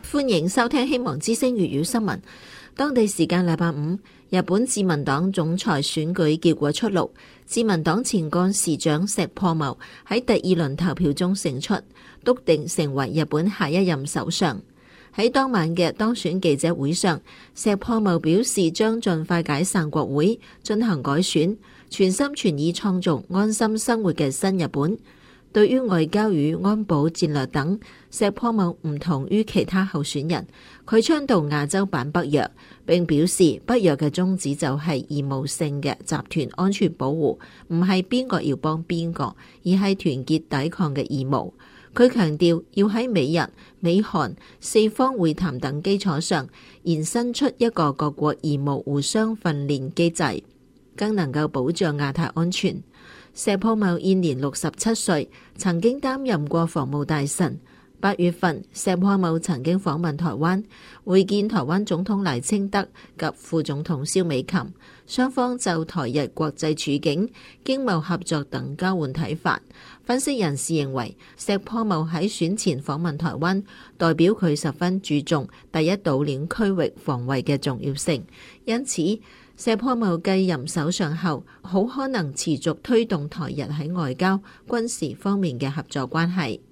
歡迎收聽希望之聲粵語新聞。當地時間禮拜五，日本自民黨總裁選舉結果出爐，自民黨前幹事長石破茂喺第二輪投票中勝出，篤定成為日本下一任首相。喺當晚嘅當選記者會上，石破茂表示將盡快解散國會，進行改選，全心全意創造安心生活嘅新日本。對於外交與安保戰略等，石破茂唔同於其他候選人，佢倡導亞洲版北約，並表示北約嘅宗旨就係義務性嘅集團安全保護，唔係邊個要幫邊個，而係團結抵抗嘅義務。佢強調要喺美日、美韓四方會談等基礎上，延伸出一個各國義務互相訓練機制，更能夠保障亞太安全。石破茂現年67歲，曾經擔任過防務大臣。8月份，石破茂曾經訪問台灣，會見台灣總統賴清德及副總統蕭美琴，雙方就台日國際處境、經貿合作等交換睇法。分析人士認為，石破茂喺選前訪問台灣，代表佢十分注重第一島鏈區域防衛嘅重要性，因此石破茂繼任首相後，好可能持續推動台日喺外交、軍事方面嘅合作關係。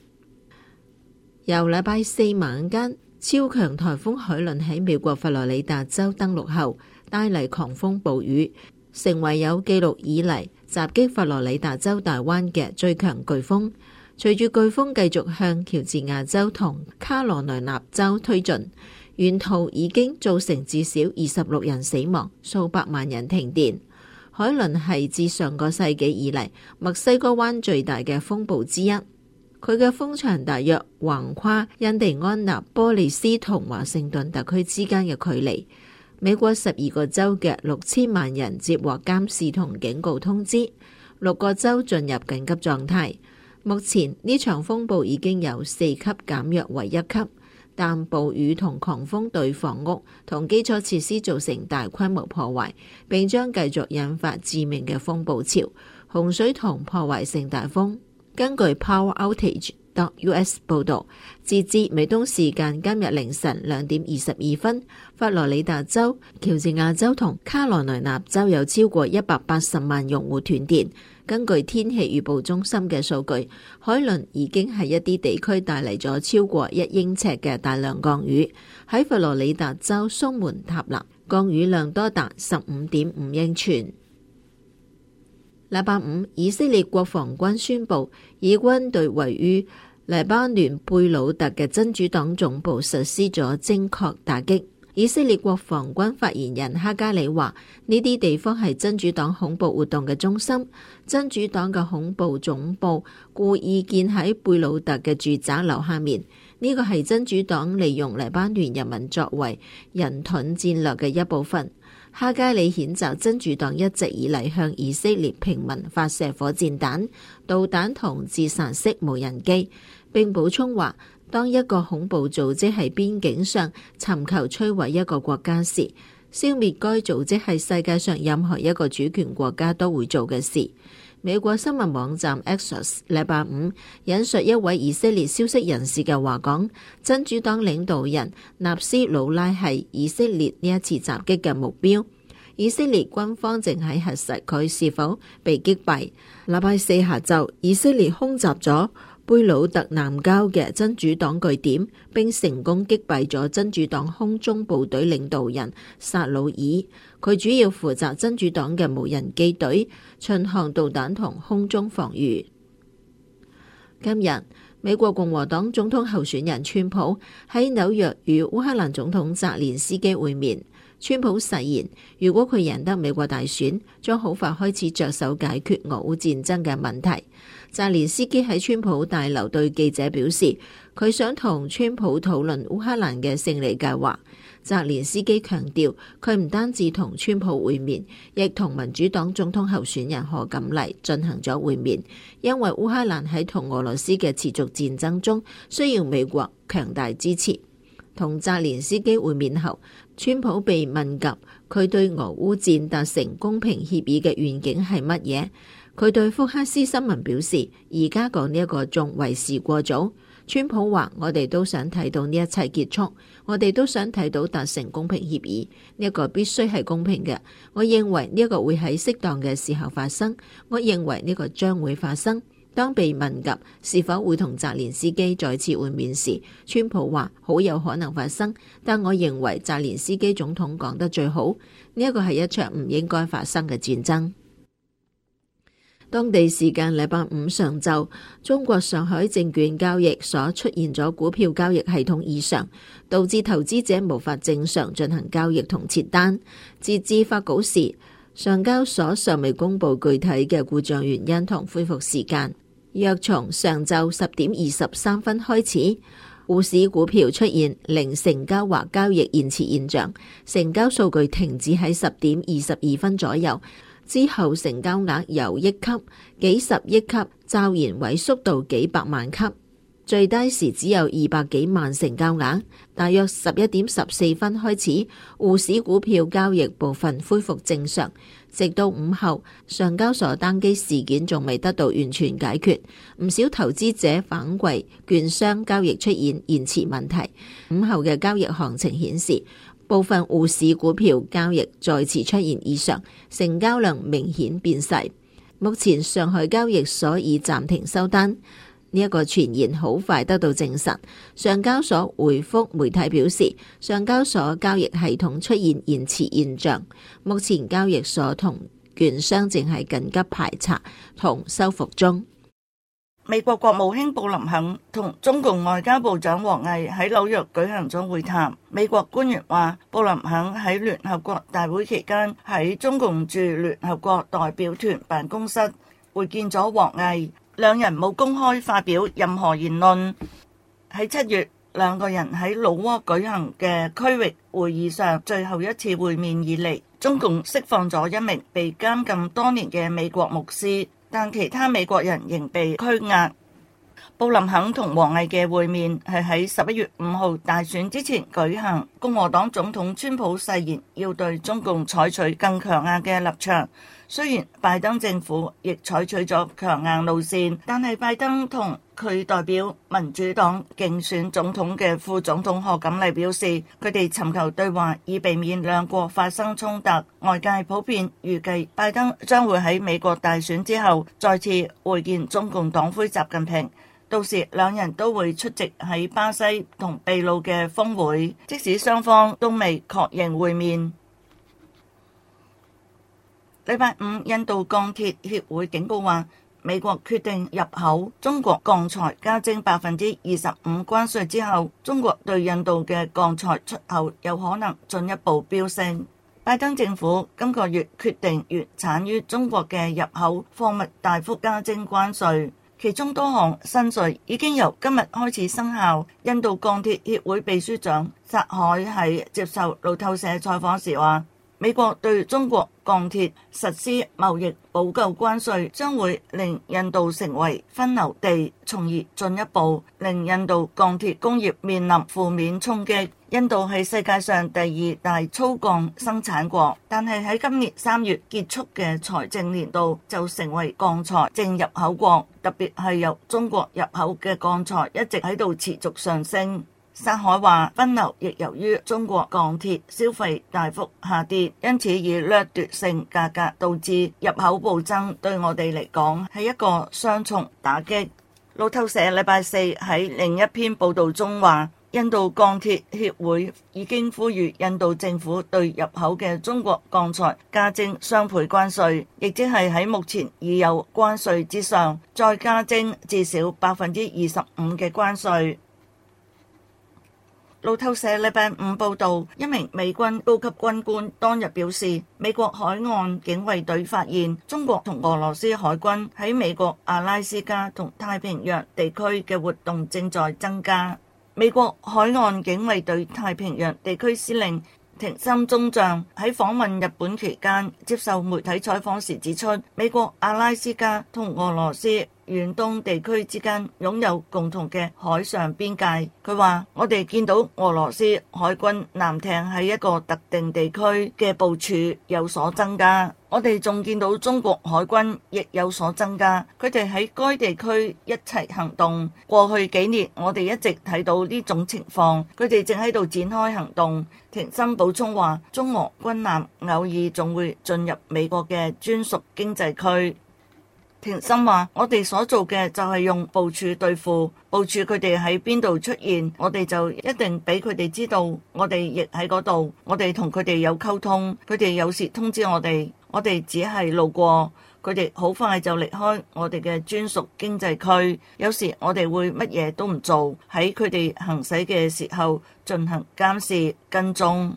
由禮拜四晚間，超強颱風海倫喺美國佛羅里達州登陸後，帶嚟狂風暴雨，成為有記錄以嚟襲擊佛羅里達州大灣嘅最強颶風。隨住颶風繼續向喬治亞州同卡羅來納州推進，沿途已經造成至少26人死亡，數百萬人停電。海倫係自上個世紀以嚟墨西哥灣最大嘅風暴之一，佢嘅風長大約橫跨印第安納波利斯同華盛頓特區之間嘅距離。美國12個州嘅6000萬人接獲監視同警告通知，6個州進入緊急狀態。目前呢場風暴已經由4級減弱為1級。但暴雨同狂風對房屋同基礎設施造成大規模破壞，並將繼續引發致命嘅風暴潮、洪水同破壞性大風。根據 PowerOutage.US 報導，截至美東時間今日凌晨2點22分，佛羅里達州、喬治亞州同卡羅來納州有超過180萬用戶斷電。根據天氣預報中心嘅數據，海倫已經喺一啲地區帶嚟咗超過1英尺嘅大量降雨。喺佛羅里達州松門塔納，降雨量多達15.5英寸。禮拜五，以色列國防軍宣布，以軍對位於黎巴嫩貝魯特嘅真主黨總部實施咗精確打擊。以色列國防軍發言人哈加里話：呢啲地方係真主黨恐怖活動嘅中心，真主黨嘅恐怖總部故意建喺貝魯特嘅住宅樓下面。呢個係真主黨利用黎巴嫩人民作為人盾戰略嘅一部分。哈加里譴責真主黨一直以嚟向以色列平民發射火箭彈、導彈同自殺式無人機，並補充話：當一個恐怖組織喺邊境上尋求摧毀一個國家時，消滅該組織係世界上任何一個主權國家都會做嘅事。美國新聞網站 Axios 禮拜五引述一位以色列消息人士嘅話講，真主黨領導人納斯魯拉係以色列呢一次襲擊嘅目標。以色列軍方正喺核實佢是否被擊斃。禮拜四下晝，以色列空襲咗貝魯特南郊嘅真主黨據點，並成功擊斃咗真主黨空中部隊領導人薩魯爾。佢主要負責真主黨嘅無人機隊、巡航導彈同空中防禦。今日，美國共和黨總統候選人川普喺紐約與烏克蘭總統澤連斯基會面。川普誓言，如果佢贏得美國大選，將好快開始着手解決俄烏戰爭嘅問題。澤連斯基喺川普大樓對記者表示，佢想同川普討論烏克蘭嘅勝利計劃。澤連斯基強調，佢唔單止同川普會面，亦同民主黨總統候選人賀錦麗進行咗會面，因為烏克蘭喺同俄羅斯嘅持續戰爭中需要美國強大支持。同澤連斯基會面後，川普被問及佢對俄烏戰達成公平協議嘅願景係乜嘢，佢對福克斯新聞表示，而家講呢一個仲為時過早。 川普話：我哋都想睇到呢一切結束，我哋都想睇到達成公平協議，呢一個必須係公平嘅。我認為呢一個會喺適當嘅時候發生，我認為呢個將會發生。當被問及是否會同澤連斯基再次會面時，川普話好有可能發生，但我認為澤連斯基總統講得最好，呢一個係一場唔應該發生嘅戰爭。當地時間禮拜五上晝，中國上海證券交易所出現咗股票交易系統異常，導致投資者無法正常進行交易同撤單。截至發稿時，上交所尚未公布具體嘅故障原因同恢復時間。約從上晝10:23開始，滬市股票出現零成交或交易延遲現象，成交數據停止喺10:22左右，之後成交額由億級、幾十億級驟然萎縮到幾百萬級，最低時只有200幾萬成交額。大約11:14開始，滬市股票交易部分恢復正常，直到午後，上交所單機事件仲未得到完全解決，唔少投資者反饋券商交易出現延遲問題。午後嘅交易行情顯示，部分滬市股票交易再次出現異常，成交量明顯變細。目前上海交易所已暫停收單。呢一個傳言好快得到證實。上交所回覆媒體表示，上交所交易系統出現延遲現象，目前交易所同券商正係緊急排查同修復中。 美國國務卿布林肯同中共外交部長王毅喺紐約舉行咗會談。美國官員話，布林肯喺聯合國大會期間喺中共駐聯合國代表團辦公室會見咗王毅。兩人冇公開發表任何言論。喺7月，兩個人喺老撾舉行嘅區域會議上最後一次會面以嚟，中共釋放咗一名被監禁多年嘅美國牧師，但其他美國人仍被拘押。布林肯同王毅嘅會面係喺11月5號大選之前舉行。共和黨總統川普誓言要對中共採取更強硬嘅立場，雖然拜登政府亦採取咗強硬路線，但係拜登同佢代表民主黨競選總統嘅副總統賀錦麗表示，佢哋尋求對話以避免兩國發生衝突。外界普遍預計拜登將會喺美國大選之後再次會見中共黨魁習近平，到時兩人都會出席喺巴西同秘魯嘅峰會，即使雙方都未確認會面。禮拜五，印度鋼鐵協會警告話，美國決定入口中國鋼材加徵25%關稅之後，中國對印度嘅鋼材出口有可能進一步飆升。拜登政府今個月決定原產於中國嘅入口貨物大幅加徵關稅，其中多項新稅已經由今日開始生效。印度鋼鐵協會秘書長薩海喺接受路透社採訪時話，美國對中國鋼鐵實施貿易補救關稅，將會令印度成為分流地，從而進一步令印度鋼鐵工業面臨負面衝擊。印度係世界上第2大粗鋼生產國，但係喺今年3月結束嘅財政年度就成為鋼材淨入口國，特別係由中國入口嘅鋼材一直喺度持續上升。薩海話，分流亦由於中國鋼鐵消費大幅下跌，因此以掠奪性價格導致入口暴增，對我哋嚟講係一個雙重打擊。路透社禮拜4喺另一篇報導中話，印度鋼鐵協會已經呼籲印度政府對入口嘅中國鋼材加徵雙倍關稅，亦即係喺目前已有關稅之上再加徵至少25%嘅關稅。路透社禮拜5報導，一名美軍高級軍官當日表示，美國海岸警衛隊發現中國同俄羅斯海軍喺美國阿拉斯加同太平洋地區嘅活動正在增加。美國海岸警衛隊太平洋地區司令庭森中將喺訪問日本期間接受媒體採訪時指出，美國阿拉斯加同俄羅斯遠東地區之間擁有共同嘅海上邊界。佢話：我哋見到俄羅斯海軍艦艇喺一個特定地區嘅部署有所增加，我哋仲見到中國海軍亦有所增加，佢哋喺該地區一齊行動。過去幾年，我哋一直睇到呢種情況，佢哋正喺度展開行動。廷森補充話：中俄軍艦偶爾仲會進入美國嘅專屬經濟區。廷森話：我哋所做嘅就係用部署對付，部署佢哋喺邊度出現，我哋就一定俾佢哋知道，我哋亦喺嗰度，我哋同佢哋有溝通，佢哋有時通知我哋只係路過，佢哋好快就離開我哋嘅專屬經濟區。有時我哋會乜嘢都唔做，喺佢哋行駛嘅時候進行監視跟蹤。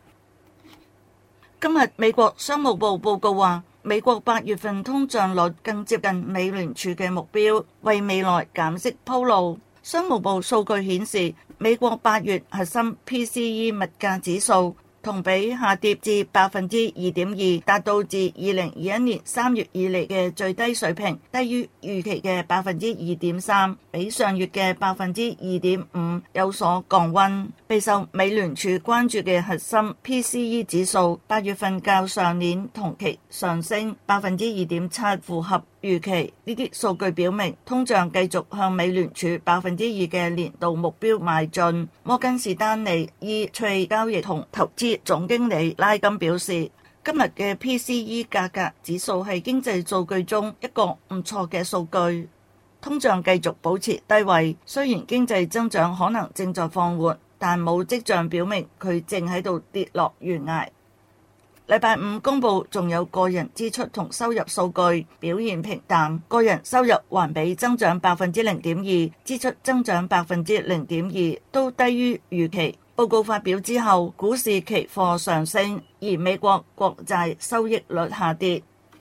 今日美國商務部報告話，美國8月份通脹率更接近美聯儲嘅目標，為未來減息鋪路。商務部數據顯示，美國8月核心 PCE 物價指數同比下跌至2.2%，達到自2021年3月以嚟嘅最低水平，低於預期嘅2.3%，比上月嘅2.5%有所降溫。備受美聯儲關注嘅核心 PCE 指數8月份較上年同期上升2.7%，符合預期。呢啲數據表明通脹繼續向美聯儲2%嘅年度目標邁進。摩根士丹利 E-Trade 交易同投資總經理拉金表示，今日嘅 PCE 價格指數係經濟數據中一個唔錯嘅數據。通脹繼續保持低位，雖然經濟增長可能正在放緩，但冇跡象表明佢正喺度跌落懸崖。禮拜五公佈仲有個人支出同收入數據，表現平淡。個人收入環比增長0.2%，支出增長0.2%，都低於預期。報告發表之後，股市期貨上升，而美國國債收益率下跌。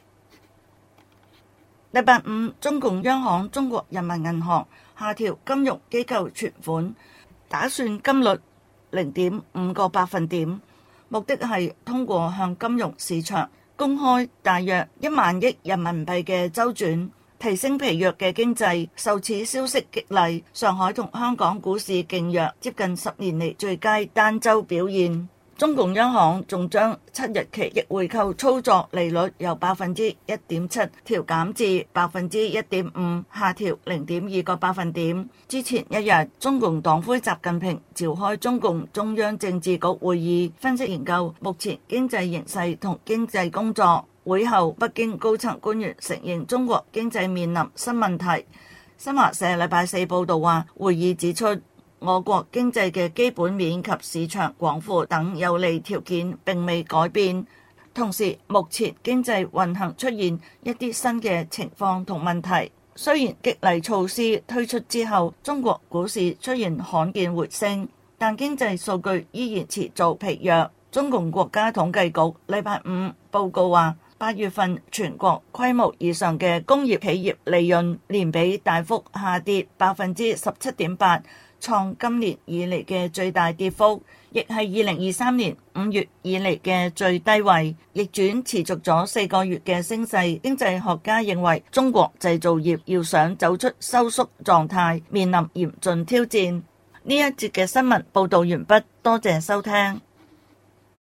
禮拜五，中共央行中國人民銀行下調金融機構存款打算金率0.5個百分點，目的係通過向金融市場公開大約1萬億人民幣嘅周轉，提升疲弱嘅經濟。受此消息激勵，上海同香港股市勁弱，接近10年嚟最佳單周表現。中共央行仲將7日期逆回購操作利率由1.7%調減至1.5%，下調0.2個百分點。之前一日，中共黨魁習近平召開中共中央政治局會議，分析研究目前經濟形勢同經濟工作。會後，北京高層官員承認中國經濟面臨新問題。新華社禮拜四報道話，會議指出，我國經濟嘅基本面及市場廣闊等有利條件並未改變，同時目前經濟運行出現一啲新嘅情況同問題。雖然激勵措施推出之後，中國股市出現罕見回升，但經濟數據依然持續疲弱。中共國家統計局禮拜五報告話，8月份全國規模以上嘅工業企業利潤年比大幅下跌17.8%，創今年以嚟嘅最大跌幅，亦係2023年5月以嚟嘅最低位，逆轉持續咗4個月嘅升勢。經濟學家認為，中國製造業要想走出收縮狀態，面臨嚴峻挑戰。呢一節嘅新聞報導完畢，多謝收聽。